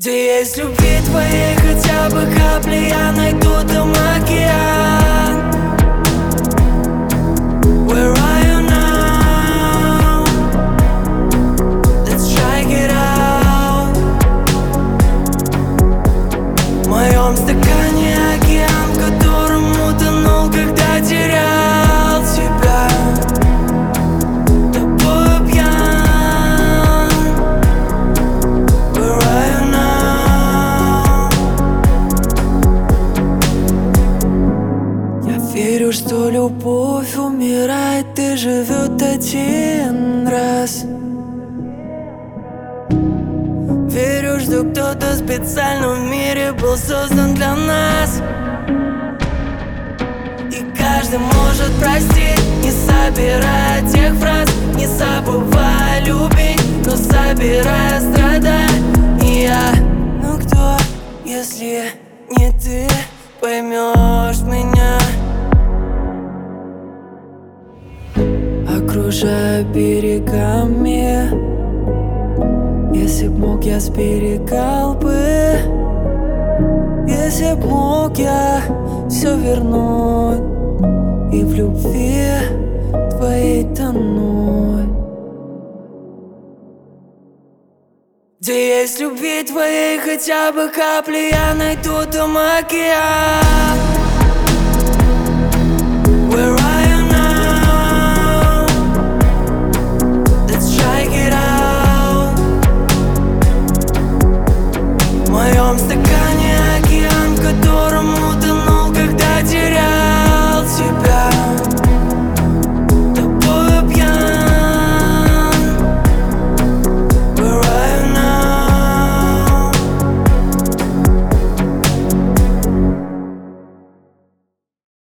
Где есть любви твоей хотя бы капли, я найду там океан. Where are you now? Let's try it out. В моем стакане океан, в котором утонул, когда терял тебя. Тобою пьян. Where are you now? Я верю, что любовь умирает и живет один раз. Верю, что кто-то специально в мире был создан для нас. И каждый может простить, не собирая тех фраз, не забывая любить, но собирая страдать. И я, ну кто, если не ты, поймешь меня? Окружая берегами, если б мог, я сберегал бы. Если б мог, я все вернуть и в любви твоей тонуть. Где есть любви твоей хотя бы капли, я найду там океан.